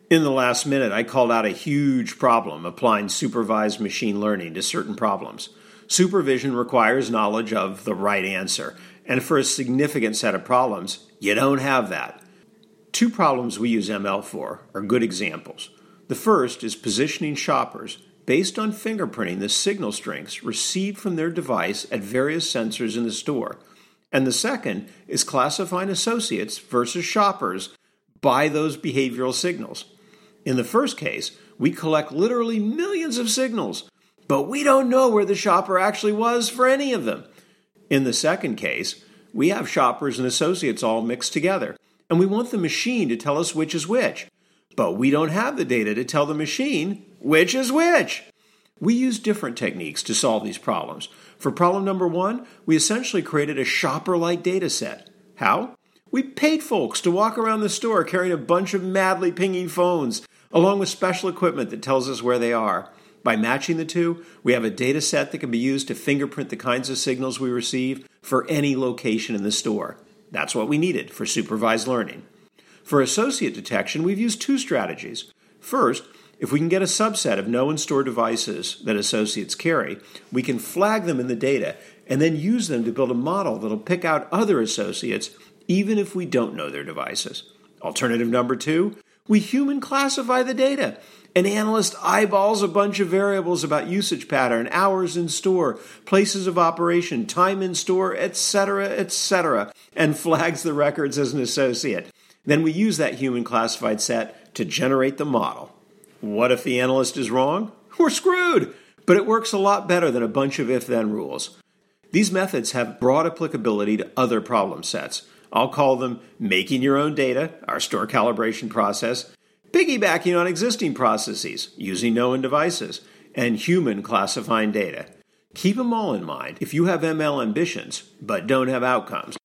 In the last minute, I called out a huge problem applying supervised machine learning to certain problems. Supervision requires knowledge of the right answer, and for a significant set of problems, you don't have that. Two problems we use ML for are good examples. The first is positioning shoppers based on fingerprinting the signal strengths received from their device at various sensors in the store. And the second is classifying associates versus shoppers by those behavioral signals. In the first case, we collect literally millions of signals, but we don't know where the shopper actually was for any of them. In the second case, we have shoppers and associates all mixed together, and we want the machine to tell us which is which. But we don't have the data to tell the machine which is which. We use different techniques to solve these problems. For problem number one, we essentially created a shopper-like data set. How? We paid folks to walk around the store carrying a bunch of madly pinging phones, along with special equipment that tells us where they are. By matching the two, we have a data set that can be used to fingerprint the kinds of signals we receive for any location in the store. That's what we needed for supervised learning. For associate detection, we've used two strategies. First, if we can get a subset of known store devices that associates carry, we can flag them in the data and then use them to build a model that'll pick out other associates even if we don't know their devices. Alternative number two, we human classify the data. An analyst eyeballs a bunch of variables about usage pattern, hours in store, places of operation, time in store, etc., and flags the records as an associate. Then we use that human classified set to generate the model. What if the analyst is wrong? We're screwed! But it works a lot better than a bunch of if-then rules. These methods have broad applicability to other problem sets. I'll call them making your own data, our store calibration process, piggybacking on existing processes, using known devices, and human classifying data. Keep them all in mind if you have ML ambitions, but don't have outcomes.